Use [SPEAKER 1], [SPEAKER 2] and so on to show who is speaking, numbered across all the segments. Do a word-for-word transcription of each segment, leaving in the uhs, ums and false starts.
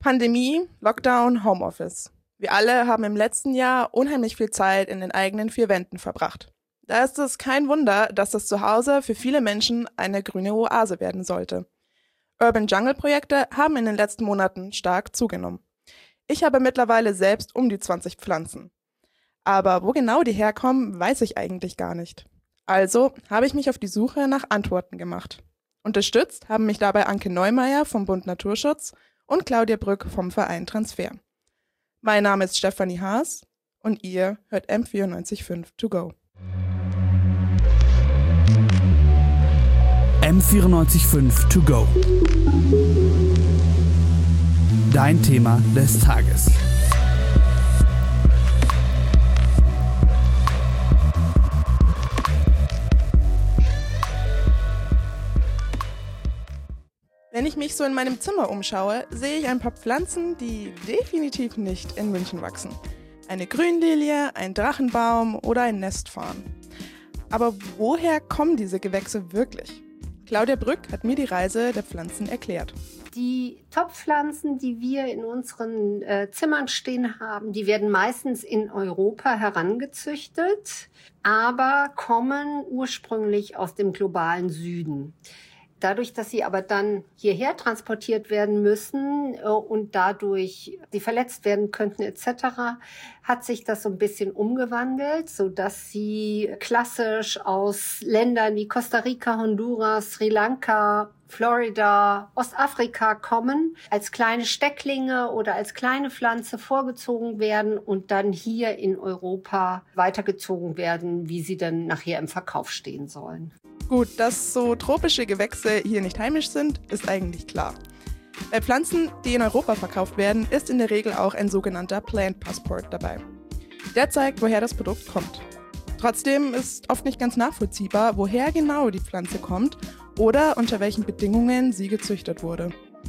[SPEAKER 1] Pandemie, Lockdown, Homeoffice. Wir alle haben im letzten Jahr unheimlich viel Zeit in den eigenen vier Wänden verbracht. Da ist es kein Wunder, dass das Zuhause für viele Menschen eine grüne Oase werden sollte. Urban Jungle Projekte haben in den letzten Monaten stark zugenommen. Ich habe mittlerweile selbst um die zwanzig Pflanzen. Aber wo genau die herkommen, weiß ich eigentlich gar nicht. Also habe ich mich auf die Suche nach Antworten gemacht. Unterstützt haben mich dabei Anke Neumeier vom Bund Naturschutz und Claudia Brück vom Verein Transfer. Mein Name ist Stefanie Haas und ihr hört M vierundneunzig Komma fünf To Go.
[SPEAKER 2] M vierundneunzig Komma fünf To Go. Dein Thema des Tages.
[SPEAKER 1] Wenn ich mich so in meinem Zimmer umschaue, sehe ich ein paar Pflanzen, die definitiv nicht in München wachsen. Eine Grünlilie, ein Drachenbaum oder ein Nestfarn. Aber woher kommen diese Gewächse wirklich? Claudia Brück hat mir die Reise der Pflanzen erklärt.
[SPEAKER 3] Die Topfpflanzen, die wir in unseren äh, Zimmern stehen haben, die werden meistens in Europa herangezüchtet, aber kommen ursprünglich aus dem globalen Süden. Dadurch, dass sie aber dann hierher transportiert werden müssen äh, und dadurch sie verletzt werden könnten et cetera, hat sich das so ein bisschen umgewandelt, sodass sie klassisch aus Ländern wie Costa Rica, Honduras, Sri Lanka, Florida, Ostafrika kommen, als kleine Stecklinge oder als kleine Pflanze vorgezogen werden und dann hier in Europa weitergezogen werden, wie sie dann nachher im Verkauf stehen sollen.
[SPEAKER 1] Gut, dass so tropische Gewächse hier nicht heimisch sind, ist eigentlich klar. Bei Pflanzen, die in Europa verkauft werden, ist in der Regel auch ein sogenannter Plant Passport dabei. Der zeigt, woher das Produkt kommt. Trotzdem ist oft nicht ganz nachvollziehbar, woher genau die Pflanze kommt oder unter welchen Bedingungen sie gezüchtet wurde.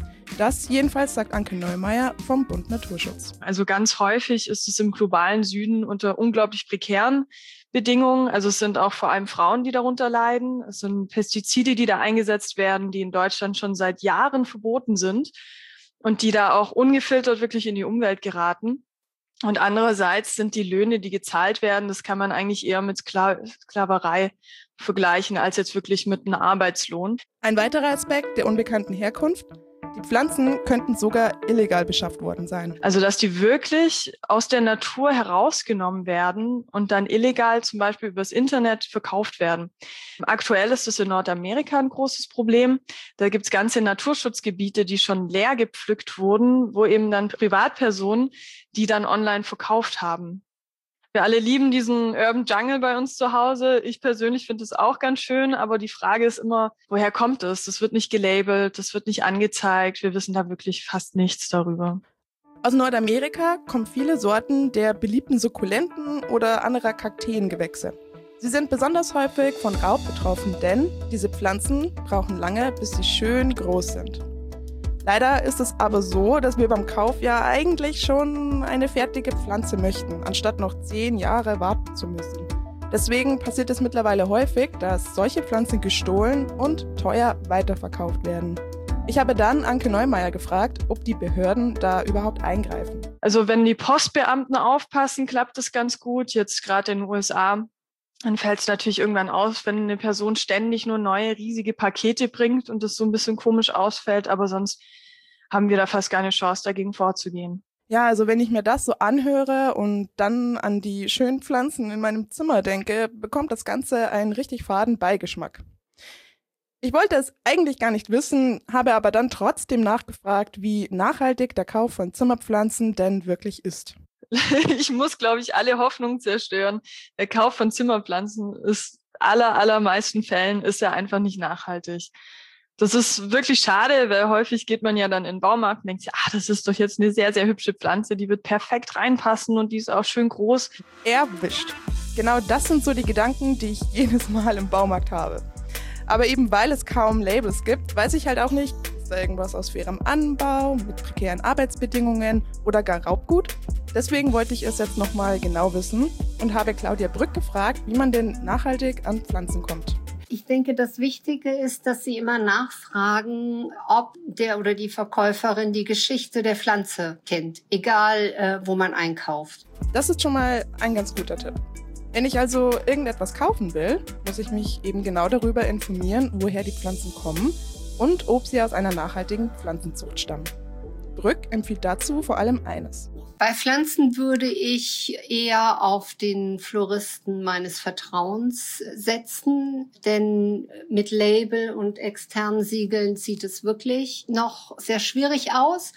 [SPEAKER 1] Das jedenfalls sagt Anke Neumeier vom Bund Naturschutz.
[SPEAKER 4] Also ganz häufig ist es im globalen Süden unter unglaublich prekären Bedingungen. Also es sind auch vor allem Frauen, die darunter leiden. Es sind Pestizide, die da eingesetzt werden, die in Deutschland schon seit Jahren verboten sind und die da auch ungefiltert wirklich in die Umwelt geraten. Und andererseits sind die Löhne, die gezahlt werden, das kann man eigentlich eher mit Skla- Sklaverei vergleichen, als jetzt wirklich mit einem Arbeitslohn.
[SPEAKER 1] Ein weiterer Aspekt der unbekannten Herkunft: Die Pflanzen könnten sogar illegal beschafft worden sein.
[SPEAKER 4] Also, dass die wirklich aus der Natur herausgenommen werden und dann illegal zum Beispiel übers Internet verkauft werden. Aktuell ist es in Nordamerika ein großes Problem. Da gibt es ganze Naturschutzgebiete, die schon leer gepflückt wurden, wo eben dann Privatpersonen die dann online verkauft haben. Wir alle lieben diesen Urban Jungle bei uns zu Hause. Ich persönlich finde es auch ganz schön, aber die Frage ist immer, woher kommt es? Das wird nicht gelabelt, das wird nicht angezeigt. Wir wissen da wirklich fast nichts darüber.
[SPEAKER 1] Aus Nordamerika kommen viele Sorten der beliebten Sukkulenten oder anderer Kakteengewächse. Sie sind besonders häufig von Raub betroffen, denn diese Pflanzen brauchen lange, bis sie schön groß sind. Leider ist es aber so, dass wir beim Kauf ja eigentlich schon eine fertige Pflanze möchten, anstatt noch zehn Jahre warten zu müssen. Deswegen passiert es mittlerweile häufig, dass solche Pflanzen gestohlen und teuer weiterverkauft werden. Ich habe dann Anke Neumeier gefragt, ob die Behörden da überhaupt eingreifen.
[SPEAKER 4] Also wenn die Postbeamten aufpassen, klappt das ganz gut. Jetzt gerade in den U S A, dann fällt es natürlich irgendwann aus, wenn eine Person ständig nur neue riesige Pakete bringt und das so ein bisschen komisch ausfällt. Aber sonst haben wir da fast keine Chance, dagegen vorzugehen.
[SPEAKER 1] Ja, also wenn ich mir das so anhöre und dann an die schönen Pflanzen in meinem Zimmer denke, bekommt das Ganze einen richtig faden Beigeschmack. Ich wollte es eigentlich gar nicht wissen, habe aber dann trotzdem nachgefragt, wie nachhaltig der Kauf von Zimmerpflanzen denn wirklich ist.
[SPEAKER 4] Ich muss, glaube ich, alle Hoffnung zerstören. Der Kauf von Zimmerpflanzen ist aller, allermeisten Fällen ist er einfach nicht nachhaltig. Das ist wirklich schade, weil häufig geht man ja dann in den Baumarkt und denkt sich, ah, das ist doch jetzt eine sehr, sehr hübsche Pflanze, die wird perfekt reinpassen und die ist auch schön groß.
[SPEAKER 1] Erwischt. Genau das sind so die Gedanken, die ich jedes Mal im Baumarkt habe. Aber eben weil es kaum Labels gibt, weiß ich halt auch nicht, ist da irgendwas aus fairem Anbau, mit prekären Arbeitsbedingungen oder gar Raubgut? Deswegen wollte ich es jetzt nochmal genau wissen und habe Claudia Brück gefragt, wie man denn nachhaltig an Pflanzen kommt.
[SPEAKER 3] Ich denke, das Wichtige ist, dass Sie immer nachfragen, ob der oder die Verkäuferin die Geschichte der Pflanze kennt, egal äh, wo man einkauft.
[SPEAKER 1] Das ist schon mal ein ganz guter Tipp. Wenn ich also irgendetwas kaufen will, muss ich mich eben genau darüber informieren, woher die Pflanzen kommen und ob sie aus einer nachhaltigen Pflanzenzucht stammen. Brück empfiehlt dazu vor allem eines.
[SPEAKER 3] Bei Pflanzen würde ich eher auf den Floristen meines Vertrauens setzen, denn mit Label und externen Siegeln sieht es wirklich noch sehr schwierig aus.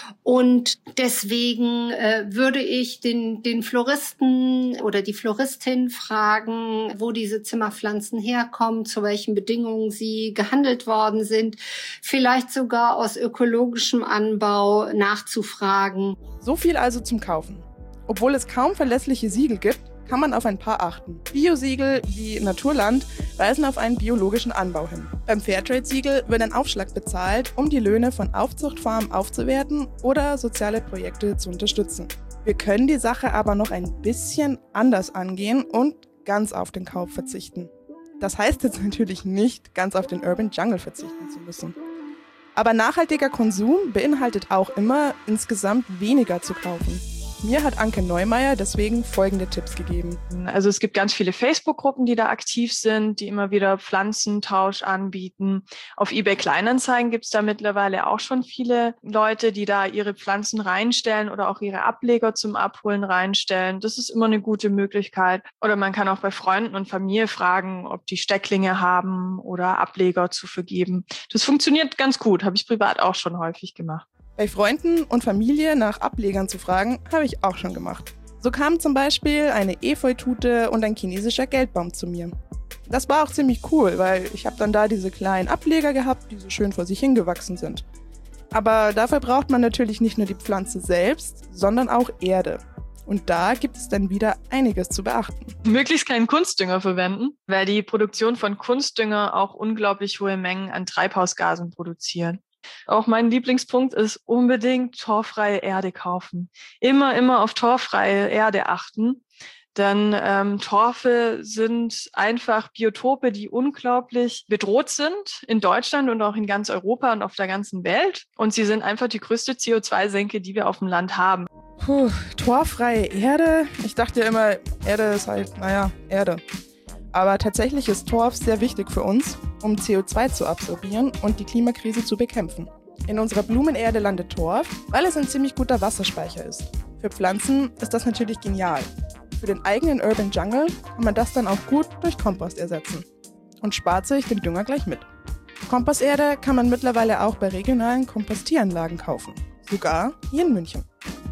[SPEAKER 3] Und deswegen äh, würde ich den, den Floristen oder die Floristin fragen, wo diese Zimmerpflanzen herkommen, zu welchen Bedingungen sie gehandelt worden sind, vielleicht sogar aus ökologischem Anbau nachzufragen.
[SPEAKER 1] So viel also zum Kaufen. Obwohl es kaum verlässliche Siegel gibt, kann man auf ein paar achten. Bio-Siegel wie Naturland weisen auf einen biologischen Anbau hin. Beim Fairtrade-Siegel wird ein Aufschlag bezahlt, um die Löhne von Aufzuchtfarmen aufzuwerten oder soziale Projekte zu unterstützen. Wir können die Sache aber noch ein bisschen anders angehen und ganz auf den Kauf verzichten. Das heißt jetzt natürlich nicht, ganz auf den Urban Jungle verzichten zu müssen. Aber nachhaltiger Konsum beinhaltet auch immer, insgesamt weniger zu kaufen. Mir hat Anke Neumeier deswegen folgende Tipps gegeben.
[SPEAKER 4] Also es gibt ganz viele Facebook-Gruppen, die da aktiv sind, die immer wieder Pflanzentausch anbieten. Auf eBay Kleinanzeigen gibt es da mittlerweile auch schon viele Leute, die da ihre Pflanzen reinstellen oder auch ihre Ableger zum Abholen reinstellen. Das ist immer eine gute Möglichkeit. Oder man kann auch bei Freunden und Familie fragen, ob die Stecklinge haben oder Ableger zu vergeben. Das funktioniert ganz gut, habe ich privat auch schon häufig gemacht.
[SPEAKER 1] Bei Freunden und Familie nach Ablegern zu fragen, habe ich auch schon gemacht. So kamen zum Beispiel eine Efeutute und ein chinesischer Geldbaum zu mir. Das war auch ziemlich cool, weil ich habe dann da diese kleinen Ableger gehabt, die so schön vor sich hingewachsen sind. Aber dafür braucht man natürlich nicht nur die Pflanze selbst, sondern auch Erde. Und da gibt es dann wieder einiges zu beachten.
[SPEAKER 4] Möglichst keinen Kunstdünger verwenden, weil die Produktion von Kunstdünger auch unglaublich hohe Mengen an Treibhausgasen produzieren. Auch mein Lieblingspunkt ist unbedingt torffreie Erde kaufen. Immer, immer auf torffreie Erde achten. Denn ähm, Torfe sind einfach Biotope, die unglaublich bedroht sind in Deutschland und auch in ganz Europa und auf der ganzen Welt. Und sie sind einfach die größte C O zwei Senke, die wir auf dem Land haben.
[SPEAKER 1] Puh, torffreie Erde? Ich dachte ja immer, Erde ist halt, naja, Erde. Aber tatsächlich ist Torf sehr wichtig für uns, um C O zwei zu absorbieren und die Klimakrise zu bekämpfen. In unserer Blumenerde landet Torf, weil es ein ziemlich guter Wasserspeicher ist. Für Pflanzen ist das natürlich genial. Für den eigenen Urban Jungle kann man das dann auch gut durch Kompost ersetzen und spart sich den Dünger gleich mit. Komposterde kann man mittlerweile auch bei regionalen Kompostieranlagen kaufen, sogar hier in München.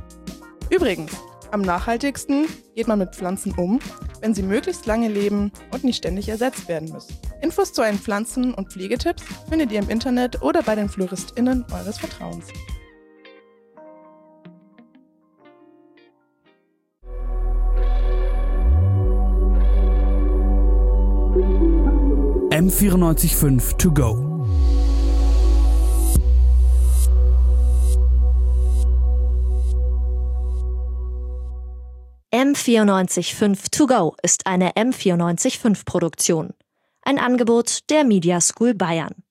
[SPEAKER 1] Übrigens, am nachhaltigsten geht man mit Pflanzen um, wenn sie möglichst lange leben und nicht ständig ersetzt werden müssen. Infos zu einen Pflanzen- und Pflegetipps findet ihr im Internet oder bei den FloristInnen eures Vertrauens.
[SPEAKER 2] M vierundneunzig Komma fünf to go.
[SPEAKER 5] M vierundneunzig Komma fünf to go ist eine M vierundneunzig Komma fünf Produktion. Ein Angebot der Media School Bayern.